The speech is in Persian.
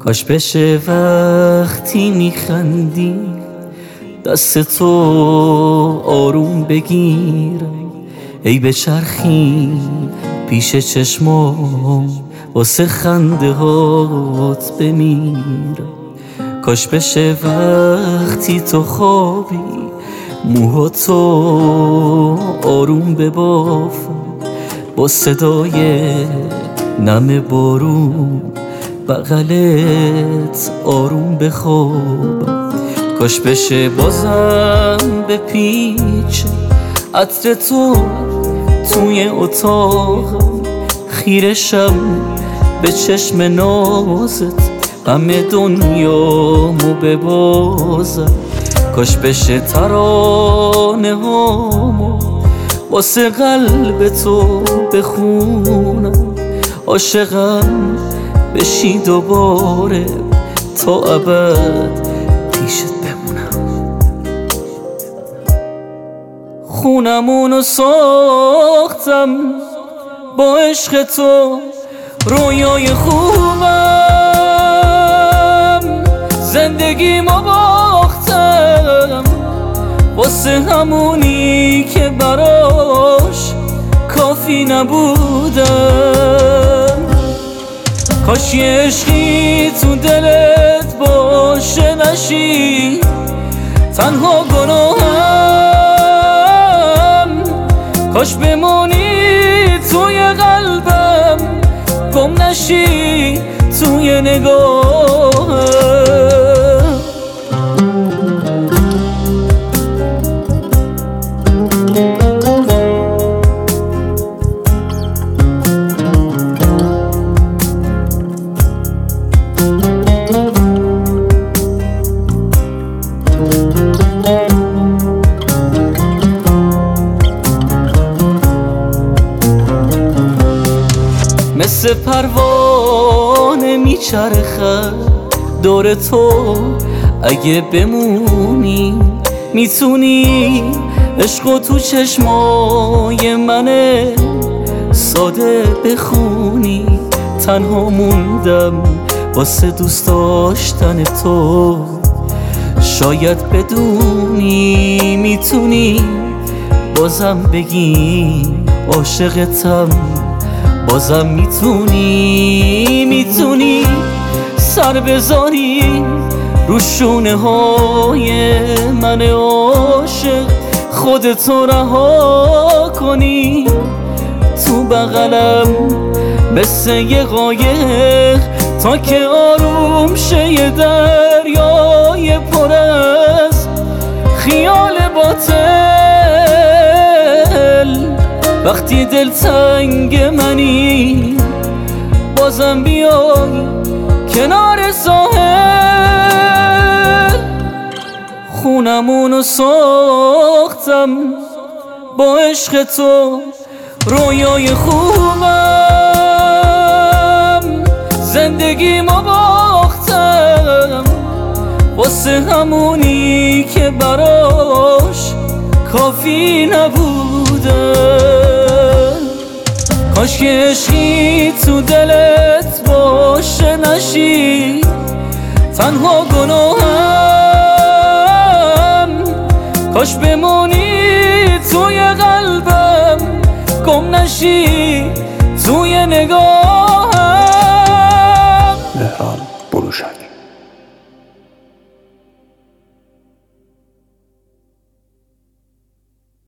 کاش بشه وقتی میخندی دست تو آروم بگیرم، ای بچرخی پیش چشمام واسه خنده هات بمیرم. کاش بشه وقتی تو خوابی موهاتو آروم ببافم، با صدای نم بارون بغلت آروم بخوابم. کاش بشه بازم بپیچه عطر تو توی اتاقم، خیرشم به چشم نازت غم دنیامو ببازم. کاش بشه ترانه هامو واسه قلب تو بخونم، عاشقم بشی دوباره تا ابد پیشت بمونم. خونمونو ساختم با عشق تو، رویای خوبم زندگیمو باختم واسه همونی که براش کافی نبودم. کاش یه عشقی تو دلت باشه نشی تنها گناهم، کاش بمونی توی قلبم گم نشی توی نگاهم. مثل پروانه میچرخد دور تو، اگه بمونی میتونی عشقو تو چشمای من ساده بخونی. تنها موندم واسه دوست داشتن تو، شاید بدونی میتونی بازم بگی عاشقتم، بازم میتونی سر بذاری رو شونه های من عاشق، خودتو رها کنی تو بغلم مثل یه قایق تا که آروم شه یه دریای پر از خیال باطل. وقتی دلتنگ منی بازم بیای کنار ساحل. خونمونو ساختم با عشق تو، رویای خوبم زندگیمو باختم واسه همونی که براش کافی نبودم. کاش که عشقی تو دلت باشه نشی تنها گناهم، کاش بمونی توی قلبم گم نشی توی نگاه.